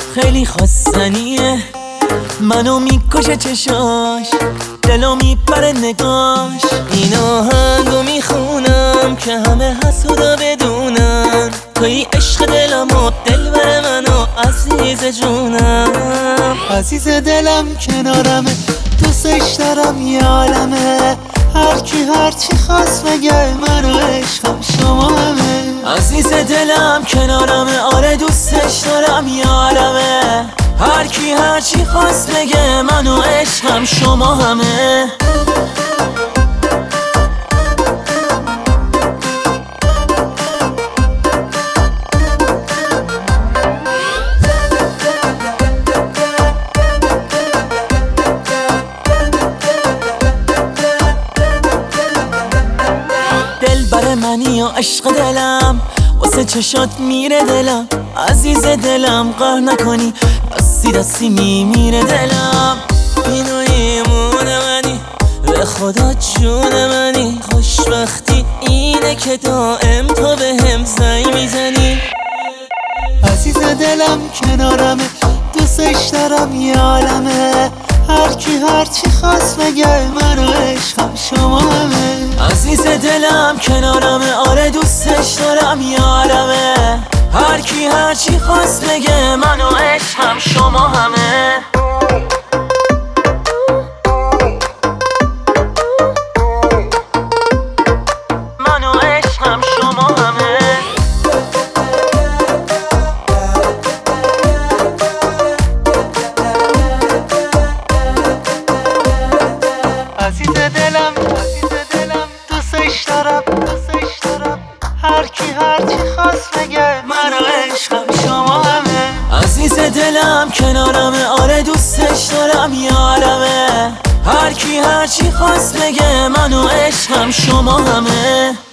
خیلی خواستنیه، منو میکشه چشاش، دلو میپره نگاش. این آهنگو میخونم که همه حسودا بدونن توی عشق دلم و دل بر منو عزیز جونم. عزیز دلم کنارمه، دوستش دارم یه عالمه، هر کی هر چی خواست بگه منو عشقم شما همه. عزیز دلم کنارمه، آره دوستش دارم یه عالمه، هر کی هر چی خواست بگه منو عشقم شما همه. دل بر منی و عشق دلم، واسه چشات میره دلم. عزیز دلم قهر نکنی، دستی دستی میمیره دلم. اینو ایمون منی، به خدا جون منی، خوشبختی اینه که دائم تو به هم زنگ میزنی. عزیز دلم کنارمه، دوستش دارم یه عالمه، هر کی هر چی خواست بگه منو عشقم شما همه. عزیز دلم کنارمه، آره دوستش دارم یه عالمه، هر کی هر چی خواست بگه منو عشقم شما همه. منو عشقم شما همه. عزیز دلم دوستش دارم هر کی هر چی خواست بگه منو عشقم شما همه. عزیز دلم کنارمه، آره دوستش دارم یه عالمه، هر کی هر چی خواست بگه منو عشقم شما همه.